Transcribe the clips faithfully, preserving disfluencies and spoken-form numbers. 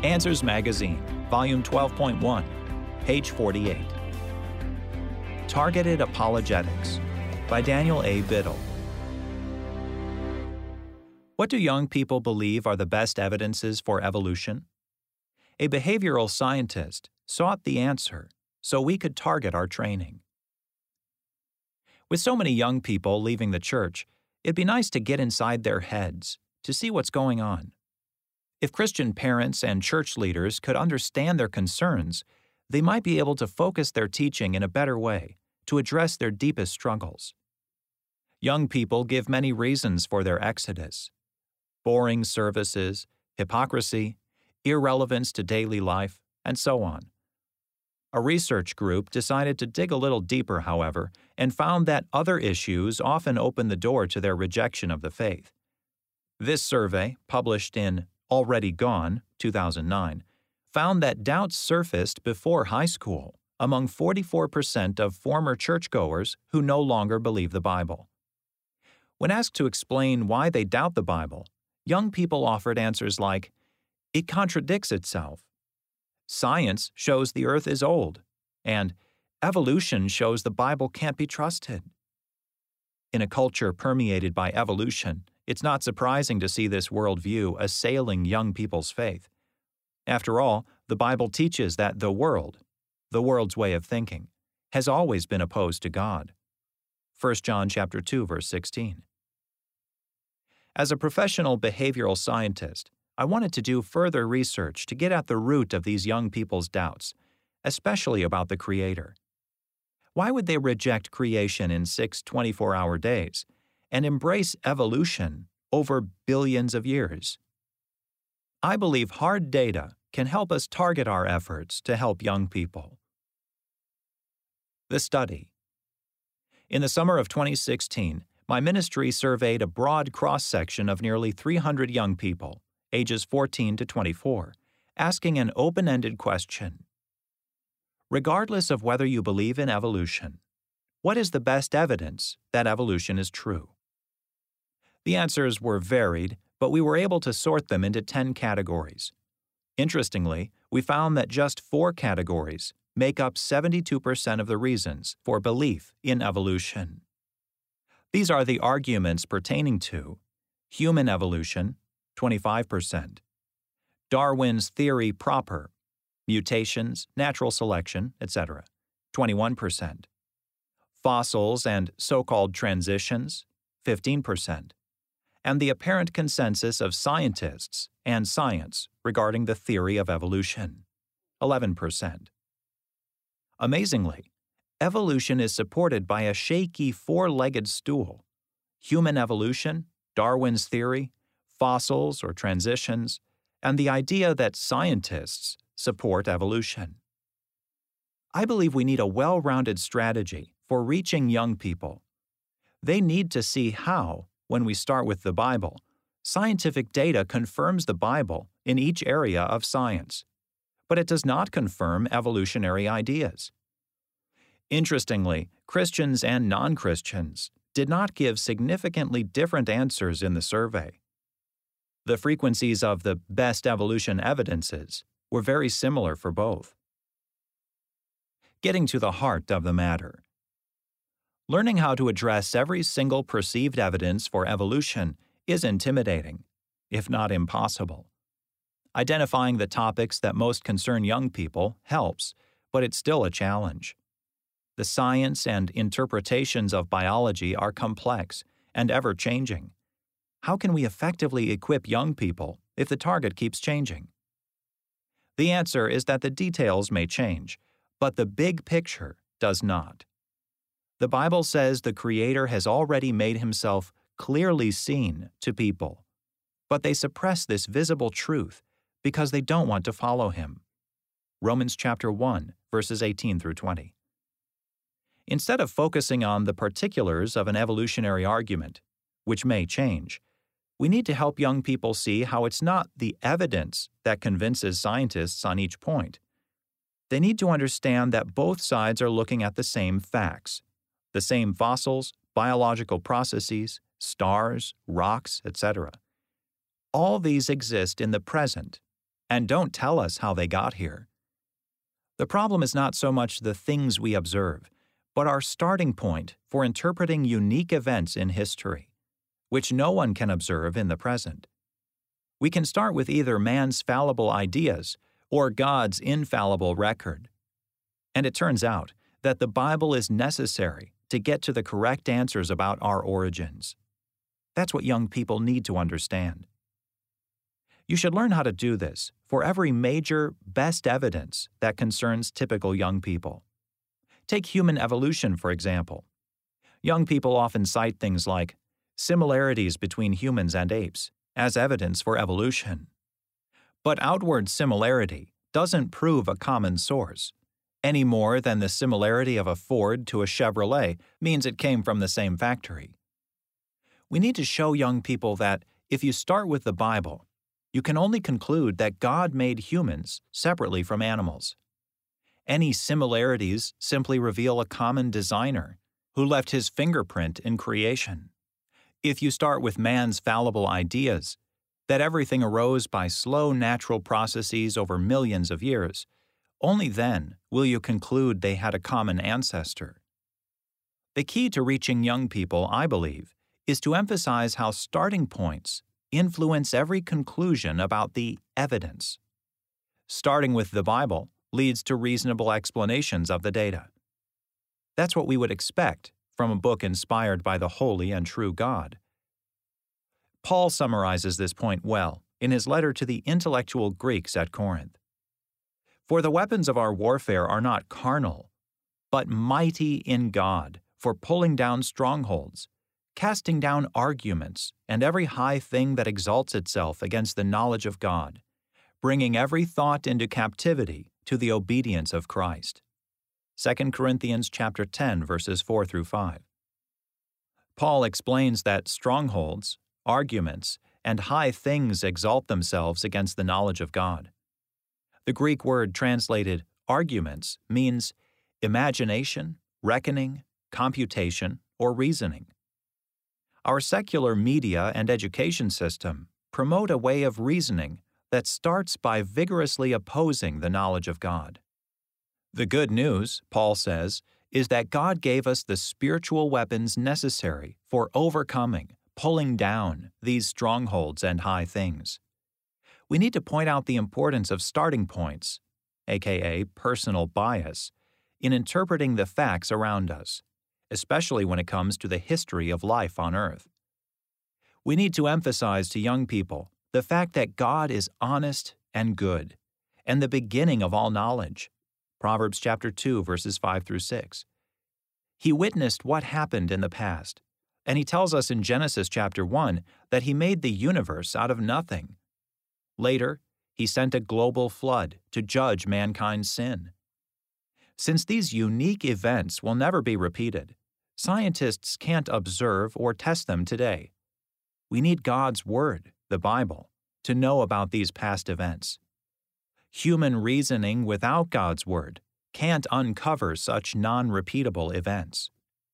Answers Magazine, Volume twelve point one, page forty-eight. Targeted Apologetics by Daniel A. Biddle. What do young people believe are the best evidences for evolution? A behavioral scientist sought the answer so we could target our training. With so many young people leaving the church, it'd be nice to get inside their heads to see what's going on. If Christian parents and church leaders could understand their concerns, they might be able to focus their teaching in a better way to address their deepest struggles. Young people give many reasons for their exodus: boring services, hypocrisy, irrelevance to daily life, and so on. A research group decided to dig a little deeper, however, and found that other issues often open the door to their rejection of the faith. This survey, published in Already Gone, two thousand nine, found that doubts surfaced before high school among forty-four percent of former churchgoers who no longer believe the Bible. When asked to explain why they doubt the Bible, young people offered answers like, "It contradicts itself," "Science shows the earth is old," and "Evolution shows the Bible can't be trusted." In a culture permeated by evolution, it's not surprising to see this worldview assailing young people's faith. After all, the Bible teaches that the world, the world's way of thinking, has always been opposed to God. First John chapter two, verse sixteen. As a professional behavioral scientist, I wanted to do further research to get at the root of these young people's doubts, especially about the Creator. Why would they reject creation in six twenty-four hour days and embrace evolution over billions of years? I believe hard data can help us target our efforts to help young people. The study. In the summer of twenty sixteen, my ministry surveyed a broad cross-section of nearly three hundred young people, ages fourteen to twenty-four, asking an open-ended question. Regardless of whether you believe in evolution, what is the best evidence that evolution is true? The answers were varied, but we were able to sort them into ten categories. Interestingly, we found that just four categories make up seventy-two percent of the reasons for belief in evolution. These are the arguments pertaining to human evolution, twenty-five percent, Darwin's theory proper, mutations, natural selection, et cetera, twenty-one percent, fossils and so-called transitions, fifteen percent, and the apparent consensus of scientists and science regarding the theory of evolution, eleven percent. Amazingly, evolution is supported by a shaky four-legged stool. Human evolution, Darwin's theory, fossils or transitions, and the idea that scientists support evolution. I believe we need a well-rounded strategy for reaching young people. They need to see how, when we start with the Bible, scientific data confirms the Bible in each area of science, but it does not confirm evolutionary ideas. Interestingly, Christians and non-Christians did not give significantly different answers in the survey. The frequencies of the best evolution evidences were very similar for both. Getting to the heart of the matter. Learning how to address every single perceived evidence for evolution is intimidating, if not impossible. Identifying the topics that most concern young people helps, but it's still a challenge. The science and interpretations of biology are complex and ever-changing. How can we effectively equip young people if the target keeps changing? The answer is that the details may change, but the big picture does not. The Bible says the Creator has already made himself clearly seen to people, but they suppress this visible truth because they don't want to follow him. Romans chapter one, verses eighteen through twenty. Instead of focusing on the particulars of an evolutionary argument, which may change, we need to help young people see how it's not the evidence that convinces scientists on each point. They need to understand that both sides are looking at the same facts, the same fossils, biological processes, stars, rocks, et cetera. All these exist in the present, and don't tell us how they got here. The problem is not so much the things we observe, but our starting point for interpreting unique events in history, which no one can observe in the present. We can start with either man's fallible ideas or God's infallible record. And it turns out that the Bible is necessary to get to the correct answers about our origins. That's what young people need to understand. You should learn how to do this for every major, best evidence that concerns typical young people. Take human evolution, for example. Young people often cite things like similarities between humans and apes as evidence for evolution. But outward similarity doesn't prove a common source, any more than the similarity of a Ford to a Chevrolet means it came from the same factory. We need to show young people that if you start with the Bible, you can only conclude that God made humans separately from animals. Any similarities simply reveal a common designer who left his fingerprint in creation. If you start with man's fallible ideas, that everything arose by slow natural processes over millions of years, only then will you conclude they had a common ancestor. The key to reaching young people, I believe, is to emphasize how starting points influence every conclusion about the evidence. Starting with the Bible leads to reasonable explanations of the data. That's what we would expect from a book inspired by the holy and true God. Paul summarizes this point well in his letter to the intellectual Greeks at Corinth. For the weapons of our warfare are not carnal, but mighty in God for pulling down strongholds, casting down arguments and every high thing that exalts itself against the knowledge of God, bringing every thought into captivity to the obedience of Christ. Second Corinthians chapter ten, verses four through five. Paul explains that strongholds, arguments, and high things exalt themselves against the knowledge of God. The Greek word translated arguments means imagination, reckoning, computation, or reasoning. Our secular media and education system promote a way of reasoning that starts by vigorously opposing the knowledge of God. The good news, Paul says, is that God gave us the spiritual weapons necessary for overcoming, pulling down these strongholds and high things. We need to point out the importance of starting points, aka personal bias, in interpreting the facts around us, especially when it comes to the history of life on earth. We need to emphasize to young people the fact that God is honest and good, and the beginning of all knowledge. Proverbs chapter two, verses five through six. He witnessed what happened in the past, and he tells us in Genesis chapter one that he made the universe out of nothing. Later, he sent a global flood to judge mankind's sin. Since these unique events will never be repeated, scientists can't observe or test them today. We need God's Word, the Bible, to know about these past events. Human reasoning without God's Word can't uncover such non-repeatable events.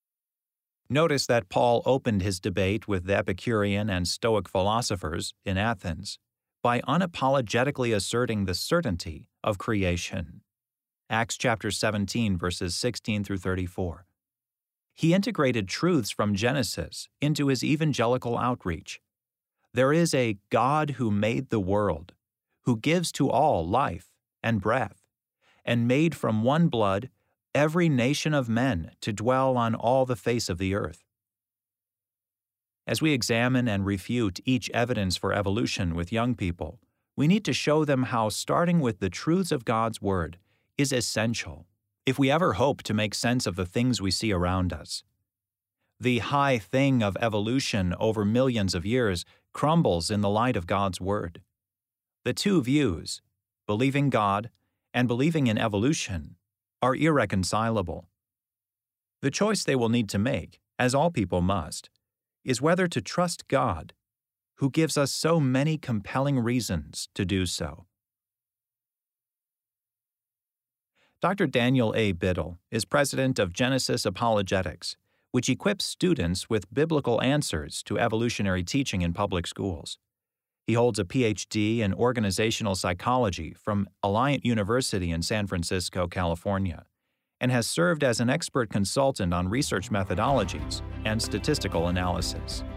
Notice that Paul opened his debate with the Epicurean and Stoic philosophers in Athens by unapologetically asserting the certainty of creation. Acts chapter seventeen, verses sixteen through thirty-four. He integrated truths from Genesis into his evangelical outreach. There is a God who made the world, who gives to all life and breath, and made from one blood every nation of men to dwell on all the face of the earth. As we examine and refute each evidence for evolution with young people, we need to show them how starting with the truths of God's Word is essential if we ever hope to make sense of the things we see around us. The high thing of evolution over millions of years crumbles in the light of God's Word. The two views, believing God and believing in evolution, are irreconcilable. The choice they will need to make, as all people must, is whether to trust God, who gives us so many compelling reasons to do so. Doctor Daniel A. Biddle is president of Genesis Apologetics, which equips students with biblical answers to evolutionary teaching in public schools. He holds a P H D in organizational psychology from Alliant University in San Francisco, California, and has served as an expert consultant on research methodologies and statistical analysis.